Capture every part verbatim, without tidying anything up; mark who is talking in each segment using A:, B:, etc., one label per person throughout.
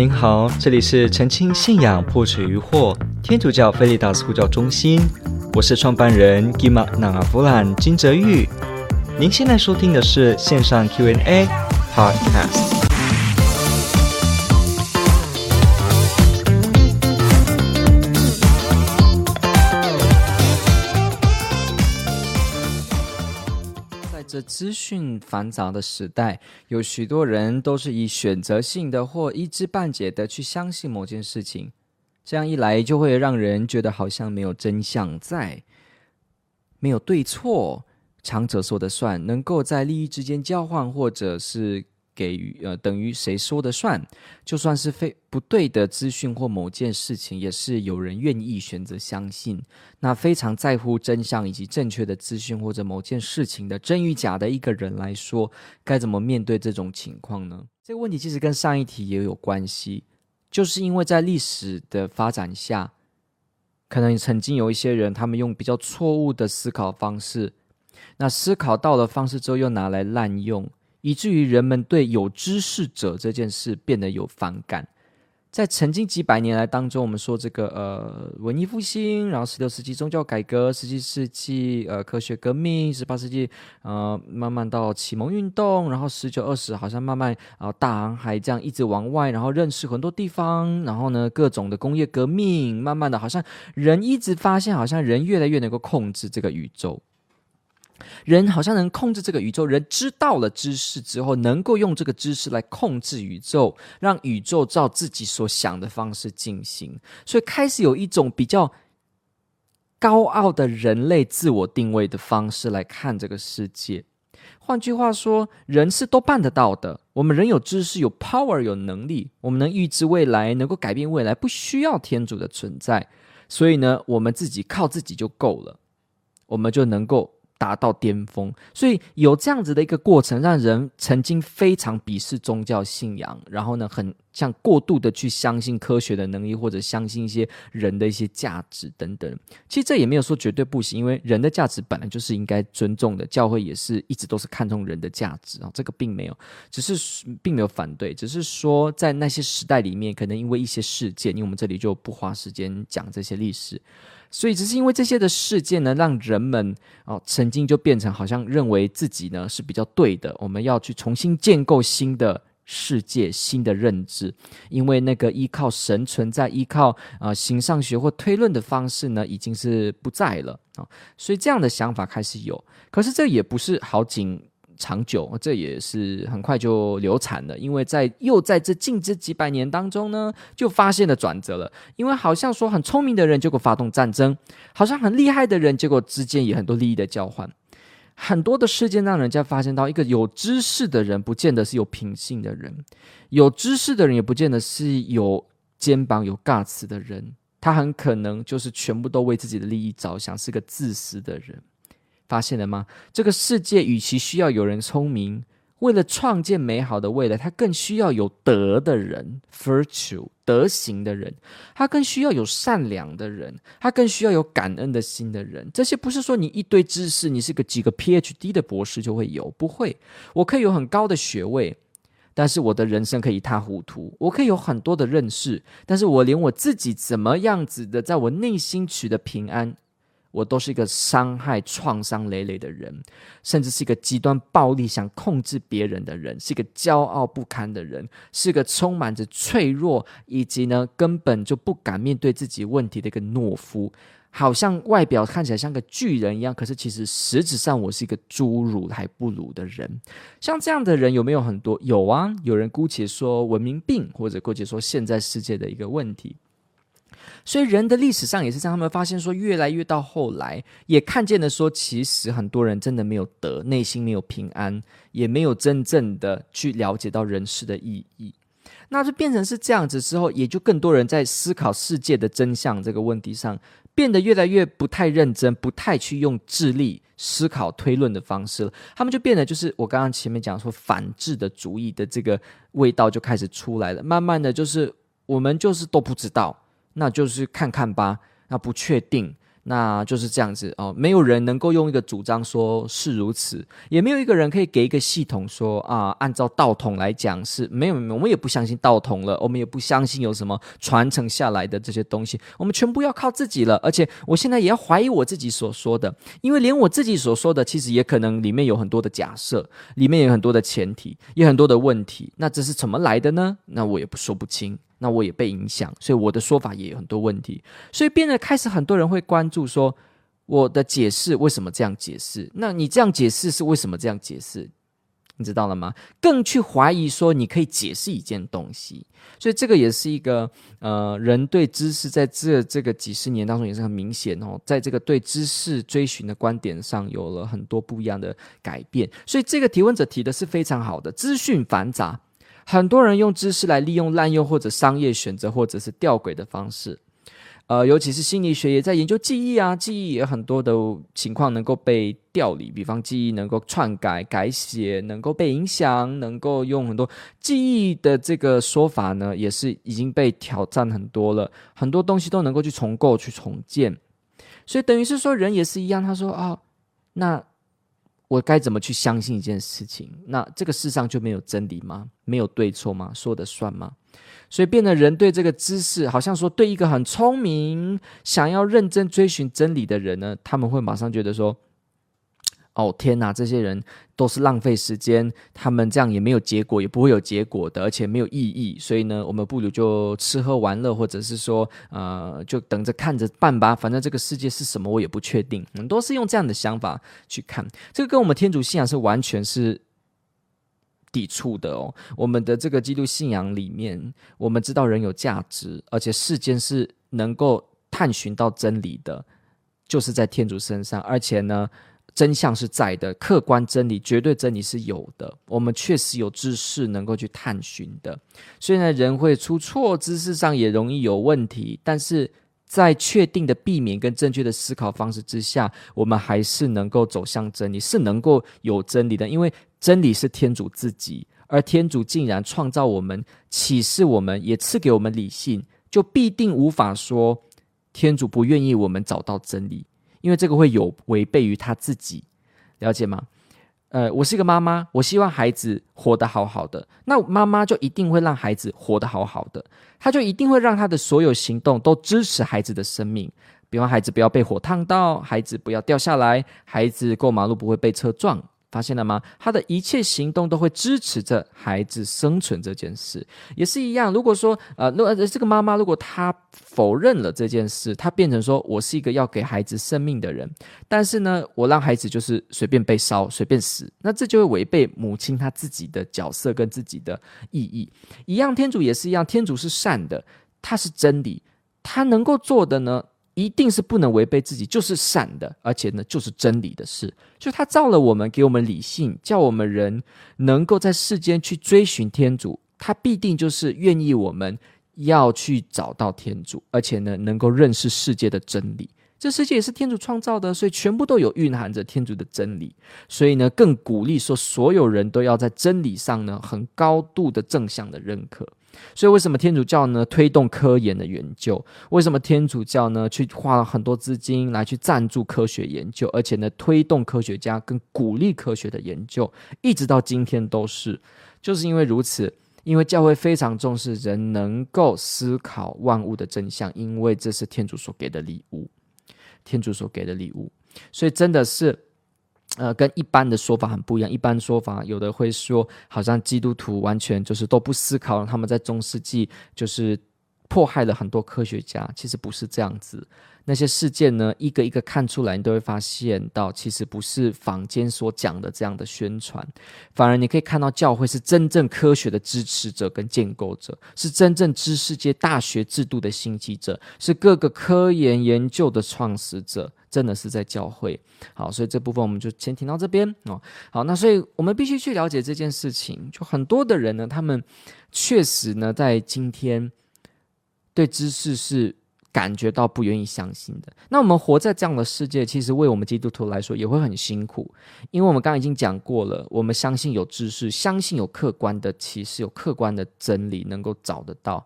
A: 您好，这里是澄清信仰破除疑惑天主教菲利达斯呼叫中心，我是创办人 Gima Nangavulan 金哲玉。您现在收听的是线上 Q and A Podcast。这资讯繁杂的时代，有许多人都是以选择性的或一知半解的去相信某件事情，这样一来就会让人觉得好像没有真相在，没有对错，强者说的算，能够在利益之间交换，或者是给予呃等于谁说的算，就算是非不对的资讯或某件事情，也是有人愿意选择相信。那非常在乎真相以及正确的资讯或者某件事情的真与假的一个人来说，该怎么面对这种情况呢？这个问题其实跟上一题也有关系，就是因为在历史的发展下，可能曾经有一些人他们用比较错误的思考方式，那思考到了方式之后又拿来滥用，以至于人们对有知识者这件事变得有反感。在曾经几百年来当中，我们说这个呃文艺复兴，然后十六世纪宗教改革，十七世纪呃科学革命，十八世纪呃慢慢到启蒙运动，然后十九二十好像慢慢啊、呃、大航海这样一直往外，然后认识很多地方，然后呢各种的工业革命，慢慢的好像人一直发现，好像人越来越能够控制这个宇宙。人好像能控制这个宇宙，人知道了知识之后，能够用这个知识来控制宇宙，让宇宙照自己所想的方式进行，所以开始有一种比较高傲的人类自我定位的方式来看这个世界。换句话说，人是都办得到的，我们人有知识，有 power， 有能力，我们能预知未来，能够改变未来，不需要天主的存在，所以呢，我们自己靠自己就够了，我们就能够达到巅峰。所以有这样子的一个过程，让人曾经非常鄙视宗教信仰，然后呢很像过度的去相信科学的能力，或者相信一些人的一些价值等等。其实这也没有说绝对不行，因为人的价值本来就是应该尊重的，教会也是一直都是看重人的价值，这个并没有，只是并没有反对，只是说在那些时代里面，可能因为一些事件，因为我们这里就不花时间讲这些历史，所以只是因为这些的事件呢，让人们、哦、曾经就变成好像认为自己呢是比较对的，我们要去重新建构新的世界，新的认知，因为那个依靠神存在，依靠、呃、形上学或推论的方式呢已经是不在了、哦、所以这样的想法开始有，可是这也不是好景长久，这也是很快就流产了，因为在又在这近这几百年当中呢，就发现了转折了。因为好像说很聪明的人，结果发动战争；好像很厉害的人，结果之间也很多利益的交换。很多的事件让人家发现到，一个有知识的人，不见得是有品性的人；有知识的人，也不见得是有肩膀、有 guts 的人。他很可能就是全部都为自己的利益着想，是个自私的人。发现了吗？这个世界与其需要有人聪明，为了创建美好的未来，他更需要有德的人 virtue 德行的人，他更需要有善良的人，他更需要有感恩的心的人。这些不是说你一堆知识，你是个几个 P H D 的博士就会有，不会。我可以有很高的学位，但是我的人生可以一塌糊涂。我可以有很多的认识，但是我连我自己怎么样子的在我内心取得平安，我都是一个伤害创伤累累的人，甚至是一个极端暴力想控制别人的人，是一个骄傲不堪的人，是一个充满着脆弱以及呢根本就不敢面对自己问题的一个懦夫，好像外表看起来像个巨人一样，可是其实实质上我是一个侏儒还不如的人。像这样的人有没有很多？有啊，有人姑且说文明病，或者姑且说现在世界的一个问题。所以人的历史上也是这样，他们发现说越来越到后来也看见了说，其实很多人真的没有德，内心没有平安，也没有真正的去了解到人世的意义。那就变成是这样子之后，也就更多人在思考世界的真相这个问题上变得越来越不太认真，不太去用智力思考推论的方式了。他们就变得就是我刚刚前面讲说反智的主义的这个味道就开始出来了，慢慢的就是我们就是都不知道，那就是看看吧，那不确定， 那就是这样子哦，没有人能够用一个主张说是如此，也没有一个人可以给一个系统说啊，按照道统来讲是没有，我们也不相信道统了，我们也不相信有什么传承下来的这些东西，我们全部要靠自己了。而且我现在也要怀疑我自己所说的，因为连我自己所说的其实也可能里面有很多的假设，里面有很多的前提，也很多的问题，那这是怎么来的呢？那我也不说不清，那我也被影响，所以我的说法也有很多问题，所以变得开始很多人会关注说我的解释为什么这样解释，那你这样解释是为什么这样解释，你知道了吗？更去怀疑说你可以解释一件东西，所以这个也是一个呃，人对知识在这这个几十年当中也是很明显哦，在这个对知识追寻的观点上有了很多不一样的改变。所以这个提问者提的是非常好的，资讯繁杂，很多人用知识来利用、滥用或者商业选择或者是吊诡的方式。呃，尤其是心理学也在研究记忆啊，记忆也有很多的情况能够被调理，比方记忆能够篡改、改写，能够被影响，能够用很多记忆的这个说法呢，也是已经被挑战很多了，很多东西都能够去重构、去重建。所以等于是说，人也是一样，他说啊，那我该怎么去相信一件事情？那这个世上就没有真理吗？没有对错吗？说得算吗？所以变得人对这个知识，好像说对一个很聪明、想要认真追寻真理的人呢，他们会马上觉得说，哦天哪，这些人都是浪费时间，他们这样也没有结果，也不会有结果的，而且没有意义。所以呢，我们不如就吃喝玩乐，或者是说，呃，就等着看着办吧。反正这个世界是什么，我也不确定。很多是用这样的想法去看，这个跟我们天主信仰是完全是抵触的哦。我们的这个基督信仰里面，我们知道人有价值，而且世间是能够探寻到真理的，就是在天主身上。而且呢，真相是在的，客观真理、绝对真理是有的。我们确实有知识能够去探寻的。虽然人会出错，知识上也容易有问题，但是在确定的避免跟正确的思考方式之下，我们还是能够走向真理，是能够有真理的。因为真理是天主自己，而天主竟然创造我们、启示我们，也赐给我们理性，就必定无法说天主不愿意我们找到真理，因为这个会有违背于他自己，了解吗？呃，我是一个妈妈，我希望孩子活得好好的，那妈妈就一定会让孩子活得好好的，她就一定会让她的所有行动都支持孩子的生命，比方孩子不要被火烫到，孩子不要掉下来，孩子过马路不会被车撞，发现了吗？他的一切行动都会支持着孩子生存这件事，也是一样。如果说呃，这个妈妈如果她否认了这件事，她变成说我是一个要给孩子生命的人，但是呢，我让孩子就是随便被烧、随便死，那这就会违背母亲她自己的角色跟自己的意义。一样，天主也是一样，天主是善的，他是真理，他能够做的呢，一定是不能违背自己，就是善的，而且呢，就是真理的事。就他造了我们，给我们理性，叫我们人能够在世间去追寻天主，他必定就是愿意我们要去找到天主，而且呢，能够认识世界的真理。这世界也是天主创造的，所以全部都有蕴含着天主的真理。所以呢，更鼓励说，所有人都要在真理上呢，很高度的正向的认可。所以为什么天主教呢推动科研的研究？为什么天主教呢去花了很多资金来去赞助科学研究，而且呢推动科学家跟鼓励科学的研究，一直到今天都是，就是因为如此。因为教会非常重视人能够思考万物的真相，因为这是天主所给的礼物，天主所给的礼物，所以真的是呃，跟一般的说法很不一样。一般说法有的会说，好像基督徒完全就是都不思考，他们在中世纪就是迫害了很多科学家，其实不是这样子。那些事件呢，一个一个看出来，你都会发现到，其实不是坊间所讲的这样的宣传，反而你可以看到教会是真正科学的支持者跟建构者，是真正知识界大学制度的兴起者，是各个科研研究的创始者，真的是在教会。好，所以这部分我们就先听到这边哦。好，那所以我们必须去了解这件事情，就很多的人呢，他们确实呢，在今天对知识是感觉到不愿意相信的。那我们活在这样的世界，其实为我们基督徒来说也会很辛苦，因为我们刚刚已经讲过了，我们相信有知识，相信有客观的启示，有客观的真理能够找得到。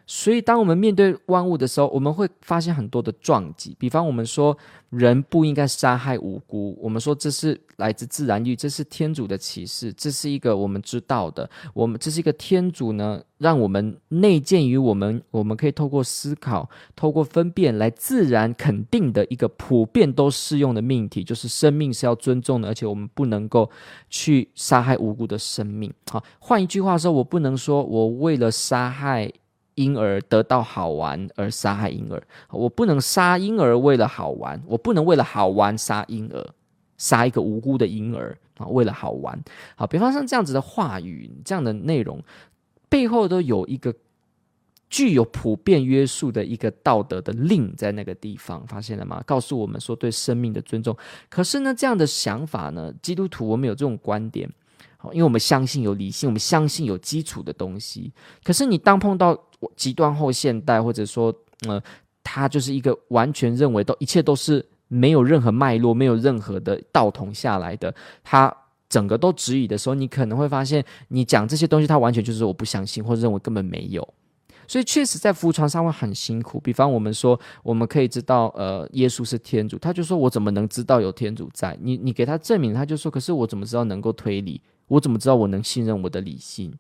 A: 所以当我们面对万物的时候，我们会发现很多的撞击。比方我们说人不应该杀害无辜，我们说这是来自自然律，这是天主的启示，这是一个我们知道的，我们这是一个天主呢让我们内建于我们，我们可以透过思考，透过分辨来自然肯定的一个普遍都适用的命题，就是生命是要尊重的，而且我们不能够去杀害无辜的生命。好，换一句话说，我不能说我为了杀害婴儿得到好玩而杀害婴儿，我不能杀婴儿为了好玩，我不能为了好玩杀婴儿，杀一个无辜的婴儿，为了好玩。好，比方像这样子的话语，这样的内容背后都有一个具有普遍约束的一个道德的令在那个地方，发现了吗？告诉我们说对生命的尊重。可是呢，这样的想法呢，基督徒我们有这种观点，因为我们相信有理性，我们相信有基础的东西。可是你当碰到极端后现代，或者说呃，他就是一个完全认为都一切都是没有任何脉络，没有任何的道统下来的，他整个都质疑的时候，你可能会发现你讲这些东西他完全就是我不相信，或者认为根本没有。所以确实在服传上会很辛苦。比方我们说我们可以知道呃，耶稣是天主，他就说我怎么能知道有天主在，你你给他证明，他就说可是我怎么知道能够推理，我怎么知道我能信任我的理性。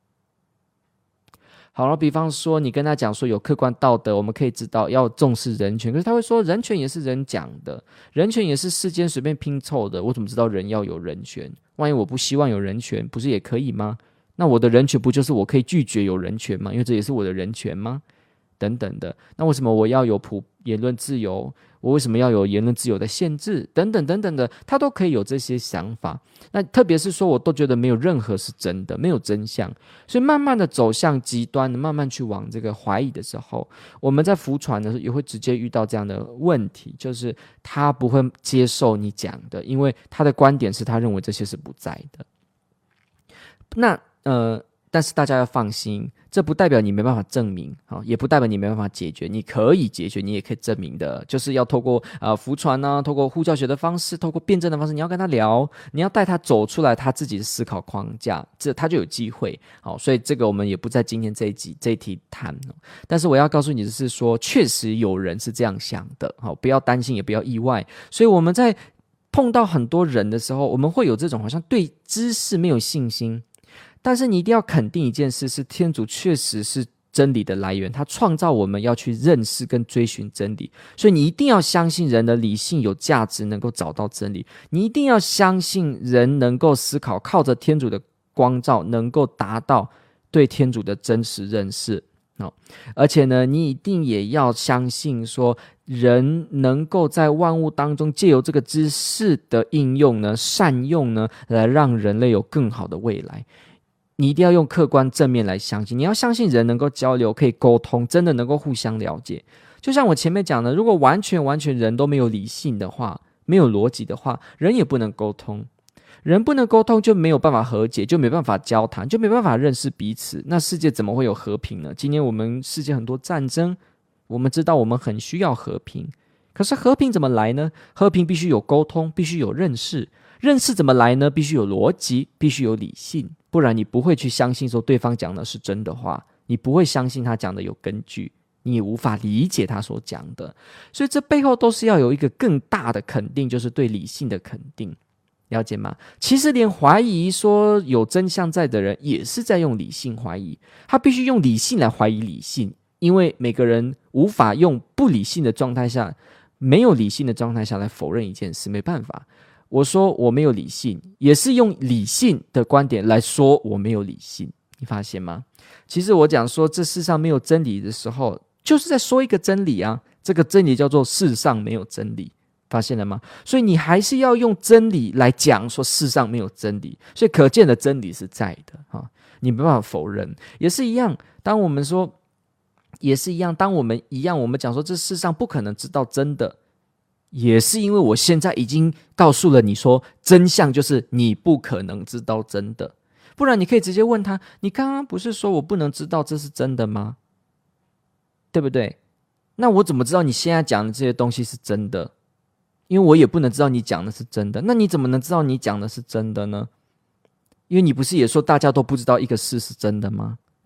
A: 好了，比方说你跟他讲说有客观道德，我们可以知道要重视人权，可是他会说人权也是人讲的，人权也是世间随便拼凑的，我怎么知道人要有人权？万一我不希望有人权，不是也可以吗？那我的人权不就是我可以拒绝有人权吗？因为这也是我的人权吗？等等的。那为什么我要有普言论自由？我为什么要有言论自由的限制？等等等等的，他都可以有这些想法。那特别是说我都觉得没有任何是真的，没有真相，所以慢慢的走向极端，慢慢去往这个怀疑的时候，我们在服传的时候也会直接遇到这样的问题，就是他不会接受你讲的，因为他的观点是他认为这些是不在的。那呃但是大家要放心，这不代表你没办法证明，也不代表你没办法解决，你可以解决，你也可以证明的，就是要透过呃服传啊，透过护教学的方式，透过辩证的方式，你要跟他聊，你要带他走出来他自己的思考框架，这他就有机会。好，所以这个我们也不在今天这一集这一题谈。但是我要告诉你的是说，确实有人是这样想的，好，不要担心，也不要意外。所以我们在碰到很多人的时候，我们会有这种好像对知识没有信心。但是你一定要肯定一件事，是天主确实是真理的来源，他创造我们要去认识跟追寻真理，所以你一定要相信人的理性有价值，能够找到真理，你一定要相信人能够思考，靠着天主的光照能够达到对天主的真实认识。哦、而且呢，你一定也要相信说人能够在万物当中借由这个知识的应用呢，善用呢，来让人类有更好的未来。你一定要用客观正面来相信，你要相信人能够交流，可以沟通，真的能够互相了解。就像我前面讲的，如果完全完全人都没有理性的话，没有逻辑的话，人也不能沟通，人不能沟通就没有办法和解，就没办法交谈，就没办法认识彼此，那世界怎么会有和平呢？今天我们世界很多战争，我们知道我们很需要和平，可是和平怎么来呢？和平必须有沟通，必须有认识，认识怎么来呢？必须有逻辑，必须有理性，不然你不会去相信说对方讲的是真的话，你不会相信他讲的有根据，你也无法理解他所讲的。所以这背后都是要有一个更大的肯定，就是对理性的肯定，了解吗？其实连怀疑说有真相在的人也是在用理性怀疑，他必须用理性来怀疑理性，因为每个人无法用不理性的状态下，没有理性的状态下来否认一件事，没办法。我说我没有理性，也是用理性的观点来说我没有理性，你发现吗？其实我讲说这世上没有真理的时候，就是在说一个真理啊，这个真理叫做世上没有真理，发现了吗？所以你还是要用真理来讲说世上没有真理，所以可见的真理是在的啊，你没办法否认。也是一样，当我们说也是一样，当我们一样我们讲说这世上不可能知道真的，也是因为我现在已经告诉了你说真相就是你不可能知道真的，不然你可以直接问他，你刚刚不是说我不能知道这是真的吗？对不对？那我怎么知道你现在讲的这些东西是真的？因为我也不能知道你讲的是真的，那你怎么能知道你讲的是真的呢？因为你不是也说大家都不知道一个事是真的吗？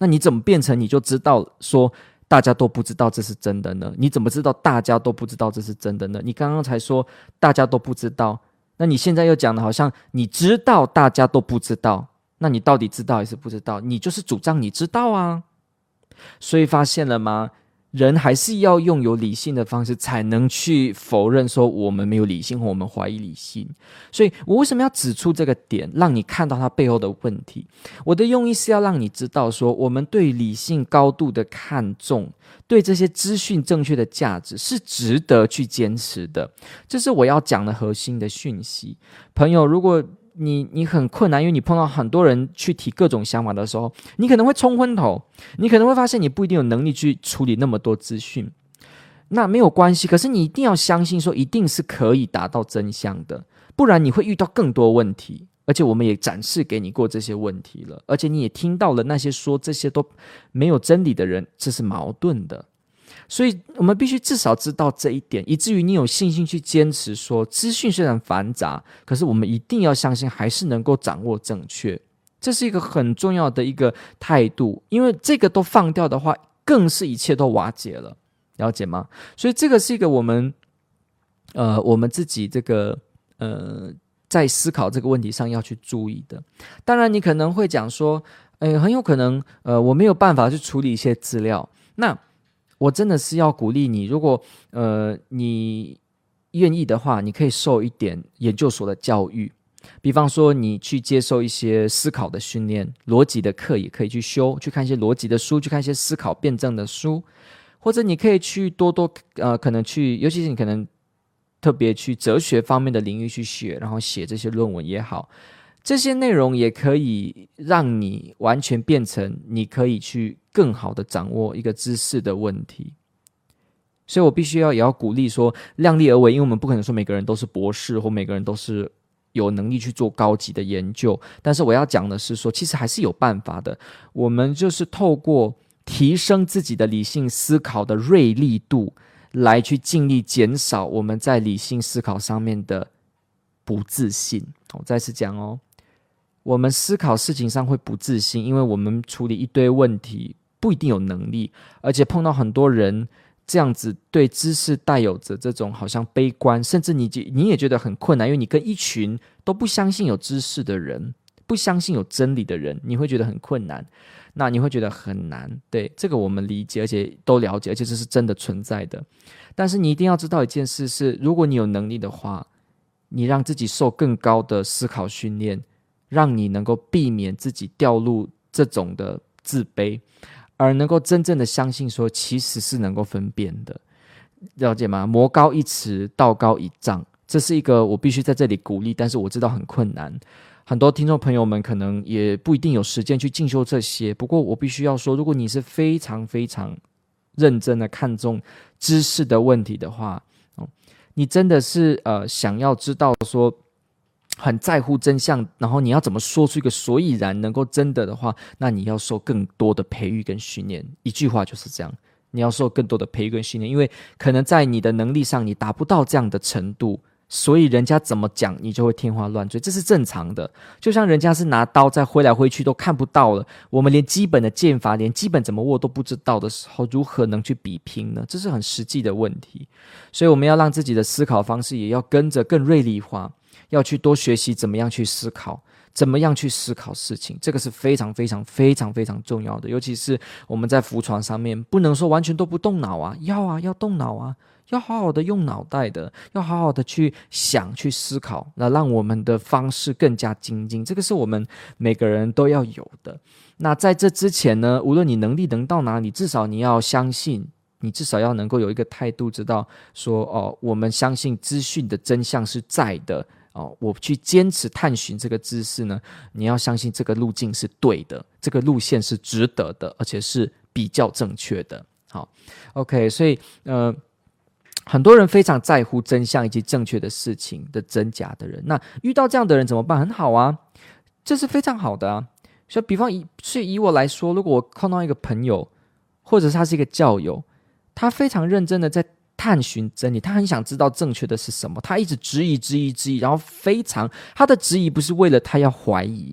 A: 那你怎么变成你就知道说大家都不知道这是真的呢？你怎么知道大家都不知道这是真的呢？你刚刚才说大家都不知道，那你现在又讲的好像你知道大家都不知道，那你到底知道还是不知道？你就是主张你知道啊。所以发现了吗？人还是要用有理性的方式才能去否认说我们没有理性或我们怀疑理性。所以我为什么要指出这个点，让你看到它背后的问题？我的用意是要让你知道说，我们对理性高度的看重，对这些资讯正确的价值是值得去坚持的，这是我要讲的核心的讯息。朋友，如果你你很困难，因为你碰到很多人去提各种想法的时候，你可能会冲昏头，你可能会发现你不一定有能力去处理那么多资讯。那没有关系，可是你一定要相信说一定是可以达到真相的，不然你会遇到更多问题。而且我们也展示给你过这些问题了，而且你也听到了那些说这些都没有真理的人，这是矛盾的。所以我们必须至少知道这一点，以至于你有信心去坚持说，资讯虽然繁杂，可是我们一定要相信还是能够掌握正确。这是一个很重要的一个态度，因为这个都放掉的话，更是一切都瓦解了，了解吗？所以这个是一个我们呃我们自己这个呃在思考这个问题上要去注意的。当然你可能会讲说，呃很有可能呃我没有办法去处理一些资料，那我真的是要鼓励你，如果呃你愿意的话，你可以受一点研究所的教育，比方说你去接受一些思考的训练，逻辑的课也可以去修，去看一些逻辑的书，去看一些思考辩证的书，或者你可以去多多呃可能去，尤其是你可能特别去哲学方面的领域去学，然后写这些论文也好，这些内容也可以让你完全变成你可以去更好的掌握一个知识的问题。所以我必须要也要鼓励说量力而为，因为我们不可能说每个人都是博士，或每个人都是有能力去做高级的研究，但是我要讲的是说其实还是有办法的。我们就是透过提升自己的理性思考的锐利度，来去尽力减少我们在理性思考上面的不自信。我再次讲哦，我们思考事情上会不自信，因为我们处理一堆问题不一定有能力，而且碰到很多人这样子对知识带有着这种好像悲观，甚至 你, 你也觉得很困难，因为你跟一群都不相信有知识的人，不相信有真理的人，你会觉得很困难，那你会觉得很难。对，这个我们理解，而且都了解，而且这是真的存在的。但是你一定要知道一件事是，如果你有能力的话，你让自己受更高的思考训练，让你能够避免自己掉入这种的自卑，而能够真正的相信说其实是能够分辨的，了解吗？魔高一尺，道高一丈，这是一个我必须在这里鼓励，但是我知道很困难，很多听众朋友们可能也不一定有时间去进修这些。不过我必须要说，如果你是非常非常认真的看重知识的问题的话，你真的是呃想要知道说很在乎真相，然后你要怎么说出一个所以然能够真的的话，那你要受更多的培育跟训练。一句话就是这样，你要受更多的培育跟训练，因为可能在你的能力上你达不到这样的程度，所以人家怎么讲你就会天花乱坠，这是正常的。就像人家是拿刀在挥来挥去都看不到了，我们连基本的剑法，连基本怎么握都不知道的时候，如何能去比拼呢？这是很实际的问题。所以我们要让自己的思考方式也要跟着更锐利化，要去多学习怎么样去思考，怎么样去思考事情，这个是非常非常非常非常重要的。尤其是我们在浮船上面，不能说完全都不动脑啊，要啊，要动脑啊，要好好的用脑袋的，要好好的去想去思考，那让我们的方式更加精进，这个是我们每个人都要有的。那在这之前呢，无论你能力能到哪里，至少你要相信，你至少要能够有一个态度，知道说哦，我们相信资讯的真相是在的哦，我去坚持探寻这个知识呢，你要相信这个路径是对的，这个路线是值得的，而且是比较正确的。好 ，OK， 所以呃，很多人非常在乎真相以及正确的事情的真假的人，那遇到这样的人怎么办？很好啊，这是非常好的啊。所以，比方以所以以我来说，如果我碰到一个朋友，或者是他是一个教友，他非常认真的在探寻真理，他很想知道正确的是什么，他一直质疑质疑质疑，然后非常他的质疑不是为了他要怀疑，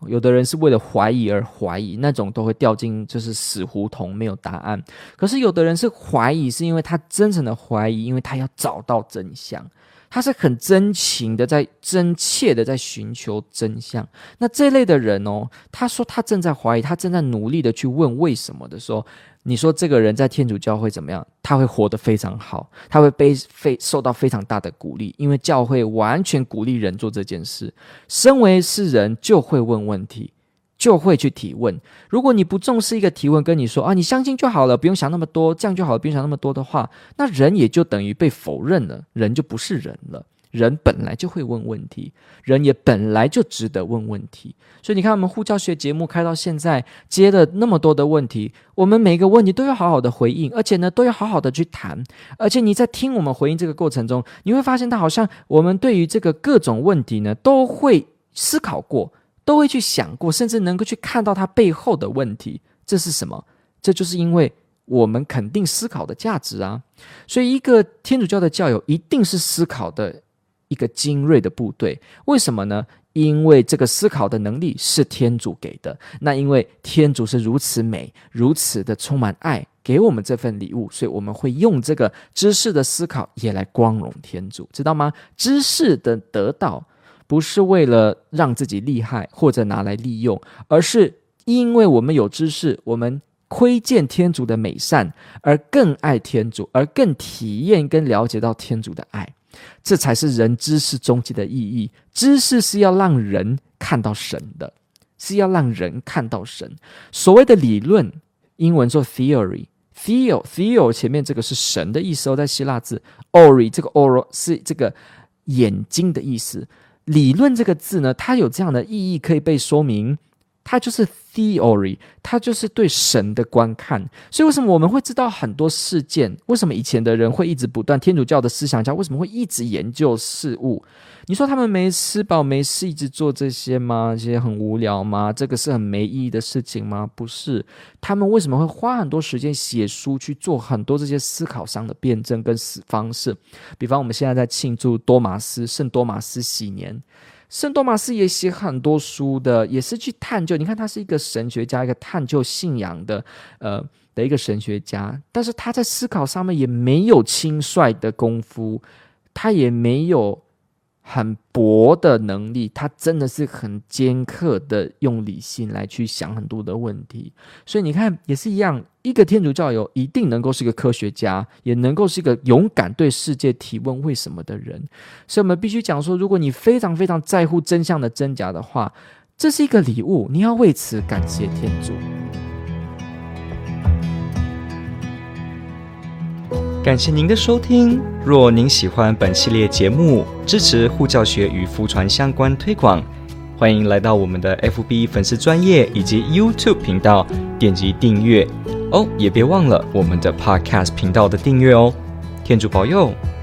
A: 有的人是为了怀疑而怀疑，那种都会掉进就是死胡同，没有答案。可是有的人是怀疑，是因为他真诚的怀疑，因为他要找到真相，他是很真情的在真切的在寻求真相。那这类的人哦，他说他正在怀疑，他正在努力的去问为什么的时候，你说这个人在天主教会怎么样？他会活得非常好，他会被非受到非常大的鼓励，因为教会完全鼓励人做这件事。身为是人，就会问问题，就会去提问。如果你不重视一个提问，跟你说啊，你相信就好了，不用想那么多，这样就好了，不用想那么多的话，那人也就等于被否认了，人就不是人了。人本来就会问问题，人也本来就值得问问题。所以你看，我们护教学节目开到现在，接了那么多的问题，我们每个问题都要好好的回应，而且呢，都要好好的去谈。而且你在听我们回应这个过程中，你会发现到好像我们对于这个各种问题呢，都会思考过，都会去想过，甚至能够去看到它背后的问题。这是什么？这就是因为我们肯定思考的价值啊。所以一个天主教的教友一定是思考的一个精锐的部队。为什么呢？因为这个思考的能力是天主给的。那因为天主是如此美，如此的充满爱，给我们这份礼物，所以我们会用这个知识的思考也来光荣天主，知道吗？知识的得到不是为了让自己厉害或者拿来利用，而是因为我们有知识，我们窥见天主的美善，而更爱天主，而更体验跟了解到天主的爱。这才是人知识终极的意义。知识是要让人看到神的，是要让人看到神。所谓的理论，英文说 theory， theo theo 前面这个是神的意思哦，在希腊字 ori 这个 oro 是这个眼睛的意思。理论这个字呢，它有这样的意义可以被说明，它就是 theory， 它就是对神的观看。所以为什么我们会知道很多事件？为什么以前的人会一直不断，天主教的思想家为什么会一直研究事物？你说他们没吃饱没事一直做这些吗？这些很无聊吗？这个是很没意义的事情吗？不是。他们为什么会花很多时间写书去做很多这些思考上的辩证跟方式？比方我们现在在庆祝多马斯圣多马斯禧年，圣多马斯也写很多书的，也是去探究。你看他是一个神学家，一个探究信仰的呃的一个神学家，但是他在思考上面也没有轻率的功夫，他也没有很薄的能力，他真的是很尖刻的用理性来去想很多的问题。所以你看也是一样，一个天主教友一定能够是一个科学家，也能够是一个勇敢对世界提问为什么的人。所以我们必须讲说，如果你非常非常在乎真相的真假的话，这是一个礼物，你要为此感谢天主。
B: 感谢您的收听。若您喜欢本系列节目，支持护教学与福传相关推广，欢迎来到我们的 F B 粉丝专页以及 YouTube 频道点击订阅哦，也别忘了我们的 Podcast 频道的订阅哦。天主保佑。